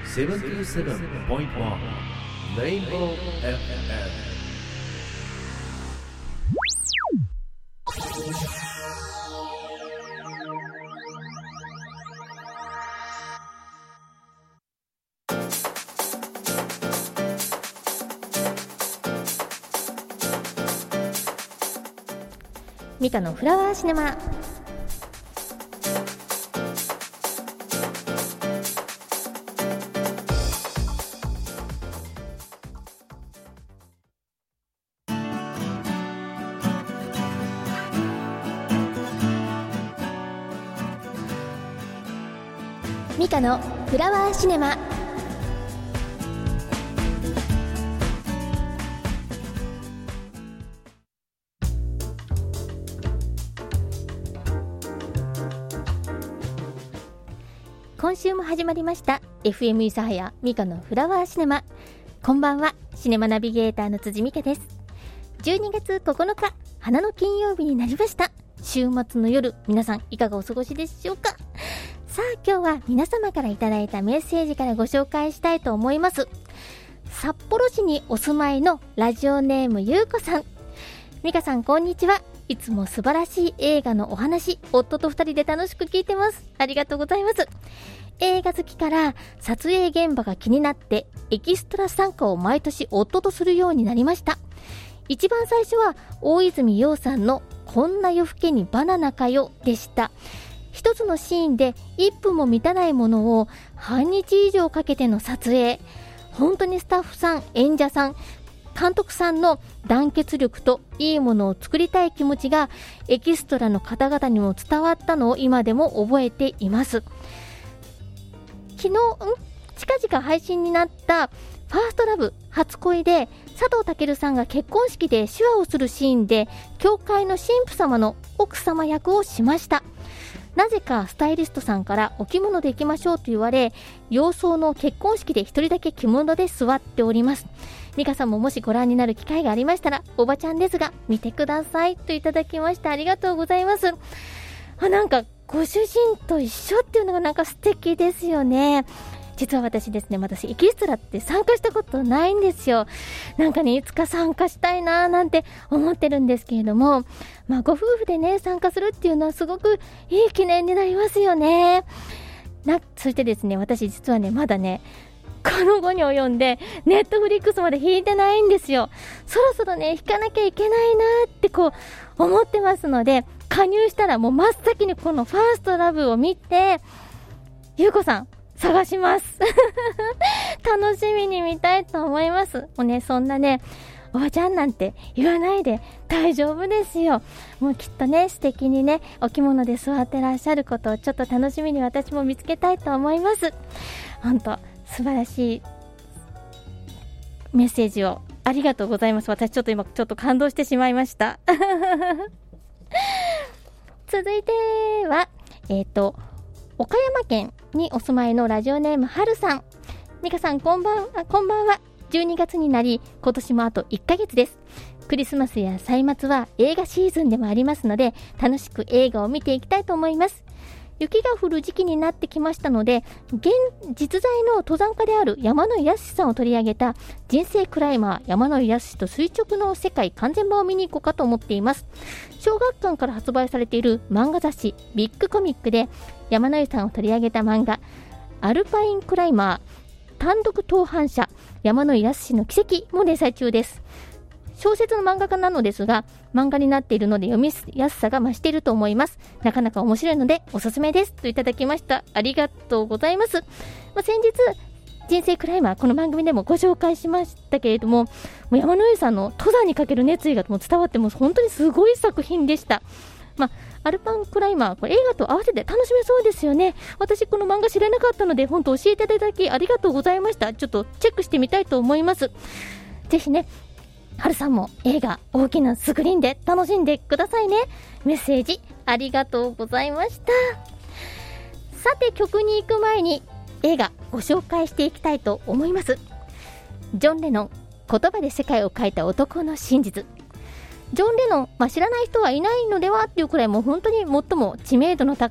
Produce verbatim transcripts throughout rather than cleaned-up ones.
セブンティーセブンポイントワン レインボー エフエム。 ミカのフラワーシネマ。ミカのフラワーシネマ。今週も始まりました エフエム 諫早ミカのフラワーシネマ。こんばんは、シネマナビゲーターの辻美香です。じゅうにがつここのか、花の金曜日になりました。週末の夜、皆さんいかがお過ごしでしょうか。さあ、今日は皆様からいただいたメッセージからご紹介したいと思います。札幌市にお住まいのラジオネームゆうこさん。美香さん、こんにちは。いつも素晴らしい映画のお話、夫と二人で楽しく聞いてます。ありがとうございます。映画好きから撮影現場が気になってエキストラ参加を毎年夫とするようになりました。一番最初は大泉洋さんのこんな夜更けにバナナかよでした。一つのシーンでいっぷんも満たないものを半日以上かけての撮影。本当にスタッフさん、演者さん、監督さんの団結力といいものを作りたい気持ちがエキストラの方々にも伝わったのを今でも覚えています。昨日、ん近々配信になったファーストラブ初恋で佐藤健さんが結婚式で手話をするシーンで教会の神父様の奥様役をしました。なぜかスタイリストさんからお着物で行きましょうと言われ、洋装の結婚式で一人だけ着物で座っております。美香さんももしご覧になる機会がありましたら、おばちゃんですが見てくださいといただきました。ありがとうございます。あ、なんかご主人と一緒っていうのがなんか素敵ですよね。実は私ですね、私エキストラって参加したことないんですよ。なんかね、いつか参加したいなーなんて思ってるんですけれども、まあご夫婦でね参加するっていうのはすごくいい記念になりますよね。なそしてですね、私実はねまだねこの後に及んでネットフリックスまで引いてないんですよ。そろそろね引かなきゃいけないなってこう思ってますので、加入したらもう真っ先にこのファーストラブを見て、ゆうこさん探します楽しみに見たいと思います。もうね、そんなねおばちゃんなんて言わないで大丈夫ですよ。もうきっとね素敵にねお着物で座ってらっしゃることをちょっと楽しみに私も見つけたいと思います。本当素晴らしいメッセージをありがとうございます。私ちょっと今ちょっと感動してしまいました続いてはえっと岡山県にお住まいのラジオネームはるさん。美香さん、こんばんは。こんばんは。じゅうにがつになり、今年もあといっかげつです。クリスマスや歳末は映画シーズンでもありますので、楽しく映画を見ていきたいと思います。雪が降る時期になってきましたので、現実在の登山家である山野井康さんを取り上げた人生クライマー山野井康と垂直の世界完全版を見に行こうかと思っています。小学館から発売されている漫画雑誌ビッグコミックで山野井さんを取り上げた漫画アルパインクライマー単独登攀者山野井康の奇跡も連載中です。小説の漫画家なのですが、漫画になっているので読みやすさが増していると思います。なかなか面白いのでおすすめですといただきました。ありがとうございます。まあ、先日人生クライマーこの番組でもご紹介しましたけれども、もう山野井さんの登山にかける熱意がもう伝わって、もう本当にすごい作品でした。まあ、アルパンクライマー、これ映画と合わせて楽しめそうですよね。私この漫画知らなかったので本当教えていただきありがとうございました。ちょっとチェックしてみたいと思います。ぜひね、はるさんも映画大きなスクリーンで楽しんでくださいね。メッセージありがとうございました。さて、曲に行く前に映画ご紹介していきたいと思います。ジョン・レノン、言葉で世界を変えた男の真実。ジョン・レノン、まあ、知らない人はいないのではっていうくらいもう本当に最も知名度の高い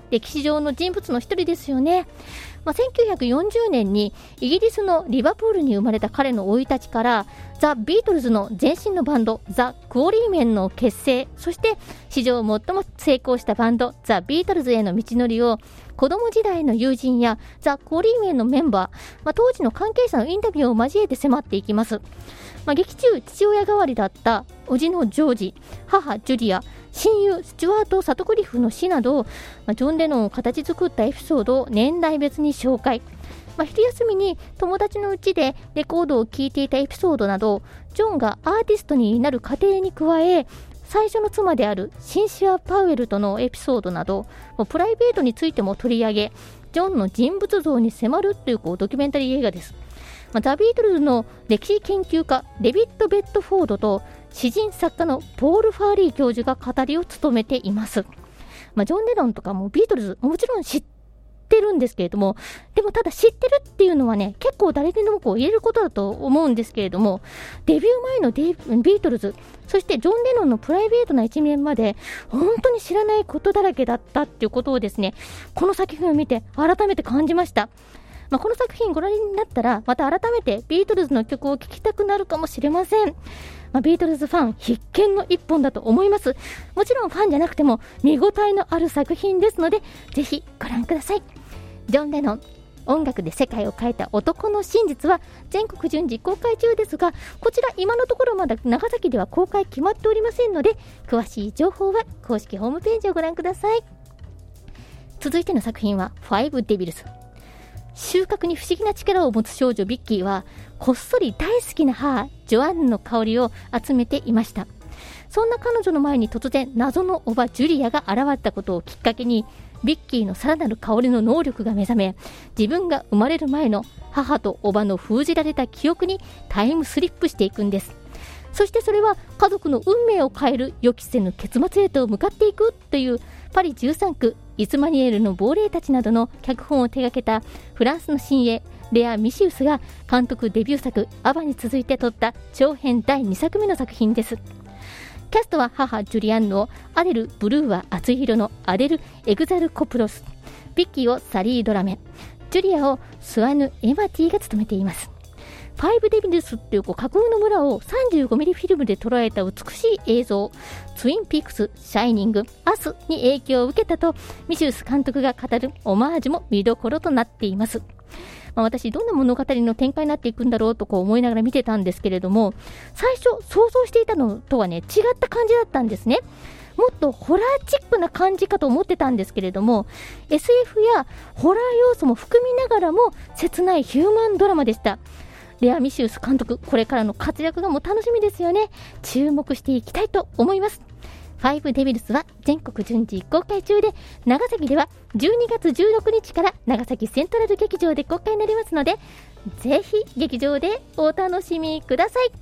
歴史上の人物の一人ですよね。まあ、せんきゅうひゃくよんじゅうねんにイギリスのリバプールに生まれた彼の生い立ちからザ・ビートルズの前身のバンドザ・クオリーメンの結成、そして史上最も成功したバンドザ・ビートルズへの道のりを子供時代の友人やザ・クオリーメンのメンバー、まあ、当時の関係者のインタビューを交えて迫っていきます。まあ、劇中父親代わりだった叔父のジョージ、母ジュリア、親友スチュワート・サトクリフの死など、まあ、ジョン・レノンを形作ったエピソードを年代別に紹介。まあ、昼休みに友達の家でレコードを聴いていたエピソードなど、ジョンがアーティストになる過程に加え、最初の妻であるシンシア・パウエルとのエピソードなど、プライベートについても取り上げ、ジョンの人物像に迫るという、こうドキュメンタリー映画です。まあ、ザ・ビートルズの歴史研究家デビッド・ベッドフォードと詩人作家のポール・ファーリー教授が語りを務めています。まあ、ジョン・レノンとかもビートルズもちろん知ってるんですけれども、でもただ知ってるっていうのはね、結構誰でもこう言えることだと思うんですけれども、デビュー前のデビートルズ、そしてジョン・レノンのプライベートな一面まで本当に知らないことだらけだったっていうことをですね、この作品を見て改めて感じました。まあ、この作品ご覧になったらまた改めてビートルズの曲を聴きたくなるかもしれません。まあ、ビートルズファン必見の一本だと思います。もちろんファンじゃなくても見応えのある作品ですので、ぜひご覧ください。ジョン・レノン、音楽で世界を変えた男の真実は全国順次公開中ですが、こちら今のところまだ長崎では公開決まっておりませんので、詳しい情報は公式ホームページをご覧ください。続いての作品はファイブデビルズ。収穫に不思議な力を持つ少女ビッキーはこっそり大好きな母ジョアンヌの香りを集めていました。そんな彼女の前に突然謎のおばジュリアが現れたことをきっかけに、ビッキーのさらなる香りの能力が目覚め、自分が生まれる前の母とおばの封じられた記憶にタイムスリップしていくんです。そしてそれは家族の運命を変える予期せぬ結末へと向かっていくという、パリじゅうさんくイスマニエルの亡霊たちなどの脚本を手掛けたフランスの新鋭レア・ミシウスが監督デビュー作アバに続いて撮った長編だいにさくめの作品です。キャストは母ジュリアンヌをアデル・ブルーは厚い色のアデル・エグザルコプロス、ビッキーをサリー・ドラメ、ジュリアをスワヌ・エマティが務めています。ファイブデビルスっていうこう架空の村を さんじゅうごミリ フィルムで捉えた美しい映像、ツインピークス、シャイニング、アスに影響を受けたとミシウス監督が語るオマージュも見どころとなっています。まあ、私どんな物語の展開になっていくんだろうとこう思いながら見てたんですけれども、最初想像していたのとはね違った感じだったんですね。もっとホラーチックな感じかと思ってたんですけれども、 エスエフ やホラー要素も含みながらも切ないヒューマンドラマでした。レア・ミシウス監督、これからの活躍がもう楽しみですよね。注目していきたいと思います。ファイブデビルスは全国順次公開中で、長崎ではじゅうにがつじゅうろくにちから長崎セントラル劇場で公開になりますので、ぜひ劇場でお楽しみください。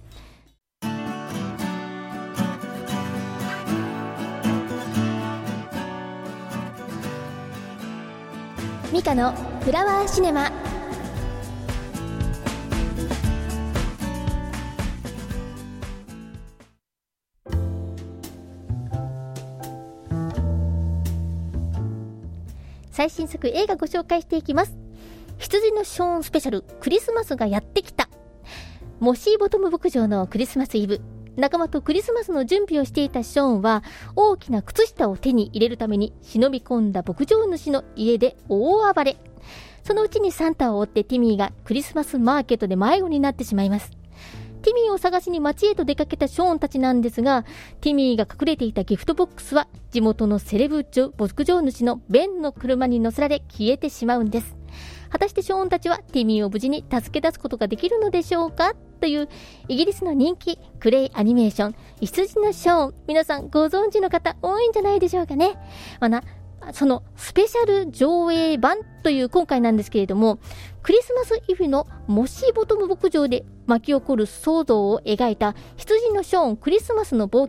ミカのフラワーシネマ。最新作映画ご紹介していきます。羊のショーンスペシャル、クリスマスがやってきた。モシーボトム牧場のクリスマスイブ、仲間とクリスマスの準備をしていたショーンは大きな靴下を手に入れるために忍び込んだ牧場主の家で大暴れ。そのうちにサンタを追ってティミーがクリスマスマーケットで迷子になってしまいます。ティミーを探しに街へと出かけたショーンたちなんですが、ティミーが隠れていたギフトボックスは地元のセレブ牧場主のベンの車に乗せられ消えてしまうんです。果たしてショーンたちはティミーを無事に助け出すことができるのでしょうかというイギリスの人気クレイアニメーション羊のショーン、皆さんご存知の方多いんじゃないでしょうかね。まあなそのスペシャル上映版という今回なんですけれども、クリスマスイブのモシーボトム牧場で巻き起こる騒動を描いた羊のショーンクリスマスの冒険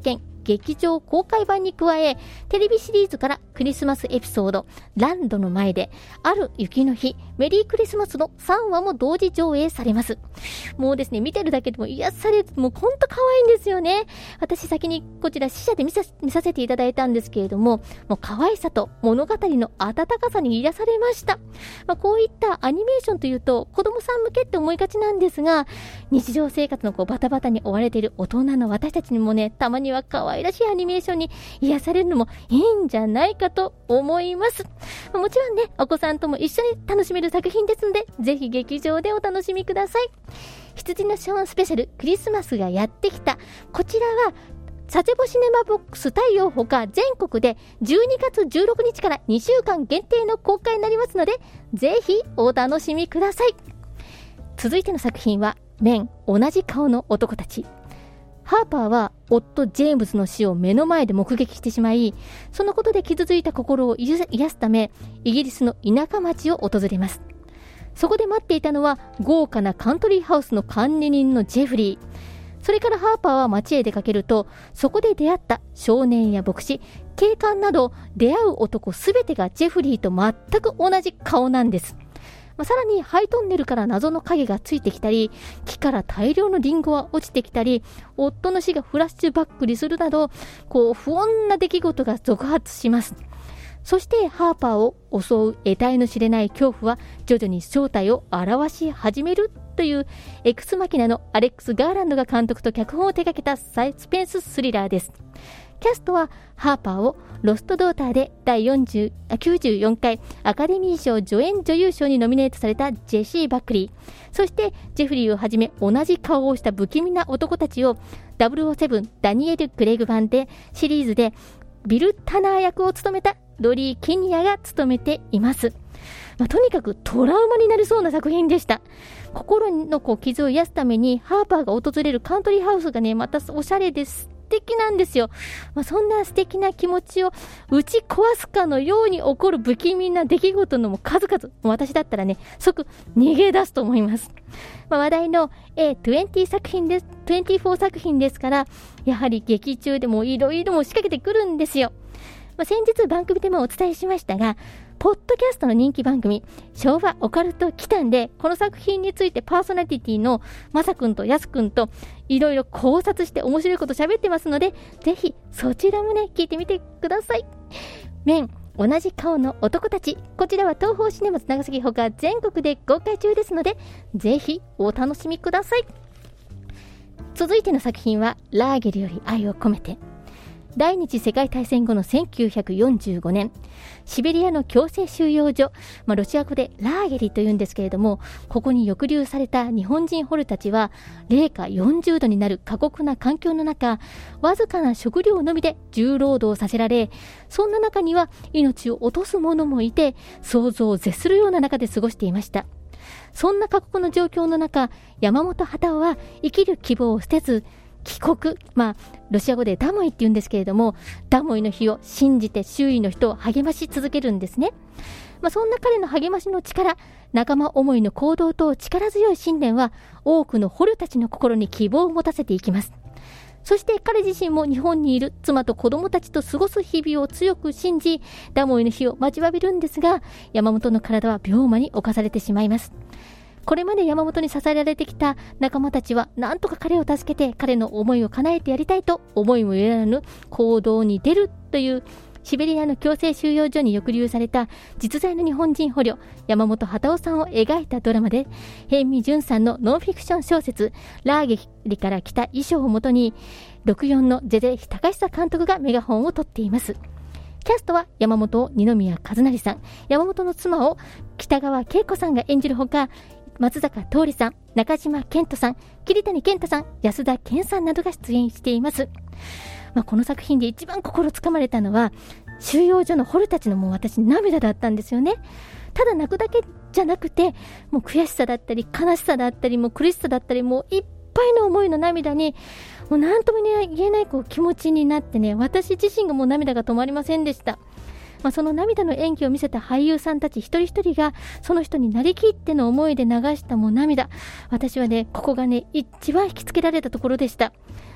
劇場公開版に加え、テレビシリーズからクリスマスエピソードランドの前で、ある雪の日メリークリスマスのさんわも同時上映されます。もうですね、見てるだけでも癒される、もうほんと可愛いんですよね。私先にこちら試写で見さ、見させていただいたんですけれども、もう可愛さと物語の温かさに癒されました。まあ、こういったアニメーションというと子供さん向けって思いがちなんですが、日常生活のこうバタバタに追われている大人の私たちにもね、たまには可愛らしいアニメーションに癒されるのもいいんじゃないかと思います。もちろんね、お子さんとも一緒に楽しめる作品ですので、ぜひ劇場でお楽しみください。羊のショーンスペシャルクリスマスがやってきた。こちらは佐世保シネマボックス太陽ほか全国でじゅうにがつじゅうろくにちからにしゅうかん限定の公開になりますので、ぜひお楽しみください。続いての作品はメン同じ顔の男たち。ハーパーは夫ジェームズの死を目の前で目撃してしまい、そのことで傷ついた心を癒すためイギリスの田舎町を訪れます。そこで待っていたのは豪華なカントリーハウスの管理人のジェフリー。それからハーパーは街へ出かけると、そこで出会った少年や牧師、警官など出会う男すべてがジェフリーと全く同じ顔なんです。まあ、さらにハイトンネルから謎の影がついてきたり、木から大量のリンゴが落ちてきたり、夫の死がフラッシュバックにするなど、こう不穏な出来事が続発します。そしてハーパーを襲う得体の知れない恐怖は徐々に正体を表し始めるというエクスマキナのアレックス・ガーランドが監督と脚本を手掛けたサイスペンススリラーです。キャストはハーパーをロストドーターで第きゅうじゅうよんかいアカデミー賞助演女優賞にノミネートされたジェシー・バックリー、そしてジェフリーをはじめ同じ顔をした不気味な男たちをダブルオーセブンダニエル・クレイグ版でシリーズでビル・タナー役を務めたロリー・キニアが務めています。まあ、とにかくトラウマになりそうな作品でした。心のこう傷を癒すためにハーパーが訪れるカントリーハウスがね、またおしゃれです素敵なんですよ。まあ、そんな素敵な気持ちを打ち壊すかのように起こる不気味な出来事のも数々、私だったらね即逃げ出すと思います。まあ、話題の エーにじゅう 作品です。にじゅうよん作品ですから、やはり劇中でもいろいろも仕掛けてくるんですよ。まあ、先日番組でもお伝えしましたが、ポッドキャストの人気番組昭和オカルト期間でこの作品についてパーソナリティのまさくんとやすくんといろいろ考察して面白いこと喋ってますので、ぜひそちらもね聞いてみてください。メン同じ顔の男たち、こちらは東宝シネマズ長崎ほか全国で公開中ですので、ぜひお楽しみください。続いての作品はラーゲリより愛を込めて。第二次世界大戦後のせんきゅうひゃくよんじゅうごねん、シベリアの強制収容所、まあ、ロシア語でラーゲリというんですけれども、ここに抑留された日本人捕虜たちは零下よんじゅうどになる過酷な環境の中、わずかな食料のみで重労働させられ、そんな中には命を落とす者もいて、想像を絶するような中で過ごしていました。そんな過酷な状況の中、山本幡男は生きる希望を捨てず帰国、まあロシア語でダモイって言うんですけれども、ダモイの日を信じて周囲の人を励まし続けるんですね。まあ、そんな彼の励ましの力、仲間思いの行動と力強い信念は多くの捕虜たちの心に希望を持たせていきます。そして彼自身も日本にいる妻と子供たちと過ごす日々を強く信じ、ダモイの日を待ちわびるんですが、山本の体は病魔に侵されてしまいます。これまで山本に支えられてきた仲間たちは何とか彼を助けて彼の思いを叶えてやりたいと思いもよらぬ行動に出るという、シベリアの強制収容所に抑留された実在の日本人捕虜山本幡男さんを描いたドラマで、辺見淳さんのノンフィクション小説ラーゲリから来た衣装をもとにろくじゅうよんのゼゼ高久監督がメガホンを取っています。キャストは山本を二宮和也さん、山本の妻を北川景子さんが演じるほか、松坂桃李さん、中島健人さん、桐谷健太さん、安田健さんなどが出演しています。まあ、この作品で一番心つかまれたのは収容所の捕虜たちのもう私涙だったんですよね。ただ泣くだけじゃなくて、もう悔しさだったり悲しさだったりもう苦しさだったり、もういっぱいの思いの涙にもう何とも言えないこう気持ちになってね、私自身がもう涙が止まりませんでした。まあ、その涙の演技を見せた俳優さんたち一人一人がその人になりきっての思いで流したもう涙、私はねここがね一番引きつけられたところでした。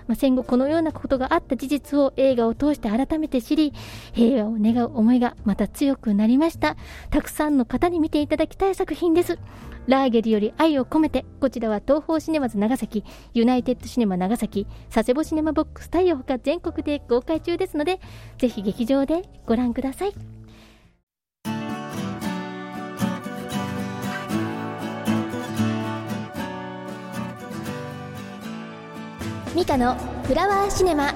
まあ、戦後このようなことがあった事実を映画を通して改めて知り、平和を願う思いがまた強くなりました。たくさんの方に見ていただきたい作品です。ラーゲリより愛を込めて、こちらは東宝シネマズ長崎、ユナイテッドシネマ長崎、佐世保シネマボックス太陽ほか全国で公開中ですので、ぜひ劇場でご覧ください。ミカのフラワーシネマ。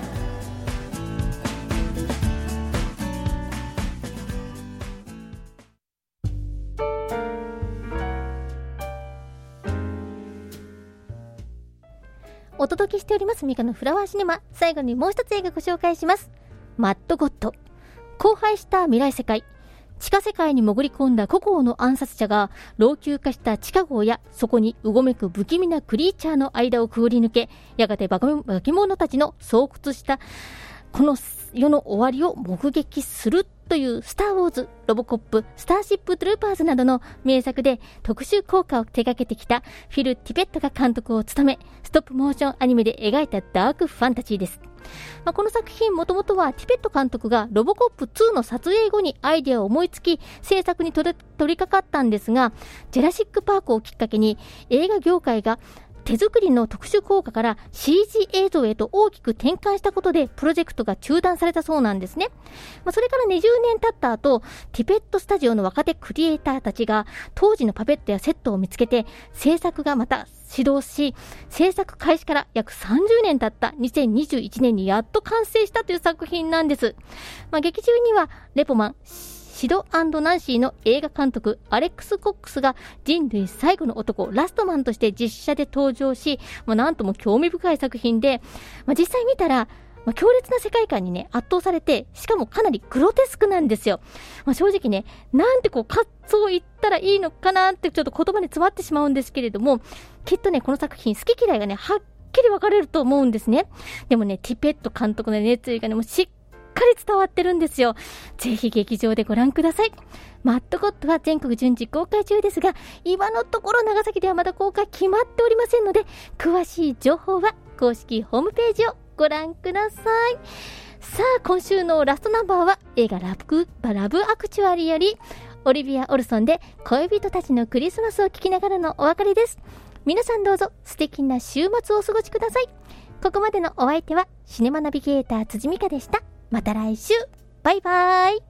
お届けしておりますミカのフラワーシネマ。最後にもう一つ映画ご紹介します。マッドゴッド。荒廃した未来世界。地下世界に潜り込んだ孤高の暗殺者が老朽化した地下壕やそこにうごめく不気味なクリーチャーの間をくぐり抜け、やがて化け物たちの巣窟したこの世の終わりを目撃するというスターウォーズ、ロボコップ、スターシップトゥルーパーズなどの名作で特殊効果を手掛けてきたフィル・ティペットが監督を務め、ストップモーションアニメで描いたダークファンタジーです。まあ、この作品もともとはティペット監督がロボコップツーの撮影後にアイデアを思いつき制作に取り掛かったんですが、ジェラシックパークをきっかけに映画業界が手作りの特殊効果から シージー 映像へと大きく転換したことでプロジェクトが中断されたそうなんですね。まあ、それからにじゅうねん経った後、ティペットスタジオの若手クリエイターたちが当時のパペットやセットを見つけて制作がまた始動し、制作開始から約さんじゅうねん経ったにせんにじゅういちねんにやっと完成したという作品なんです。まあ、劇中にはレポマン、シド&ナンシーの映画監督アレックス・コックスが人類最後の男ラストマンとして実写で登場し、まあ、なんとも興味深い作品で、まあ、実際見たら、まあ、強烈な世界観にね圧倒されて、しかもかなりグロテスクなんですよ。まあ、正直ね、なんてこうカッツを言ったらいいのかなってちょっと言葉に詰まってしまうんですけれども、きっとねこの作品好き嫌いがねはっきり分かれると思うんですね。でもねティペット監督の熱意がねもうしっしっかり伝わってるんですよ。ぜひ劇場でご覧ください。マッドゴッドは全国順次公開中ですが、今のところ長崎ではまだ公開決まっておりませんので、詳しい情報は公式ホームページをご覧ください。さあ、今週のラストナンバーは映画ラブ、ラブアクチュアリよりオリビア・オルソンで恋人たちのクリスマスを聴きながらのお別れです。皆さんどうぞ素敵な週末をお過ごしください。ここまでのお相手はシネマナビゲーター辻美香でした。また来週。バイバイ。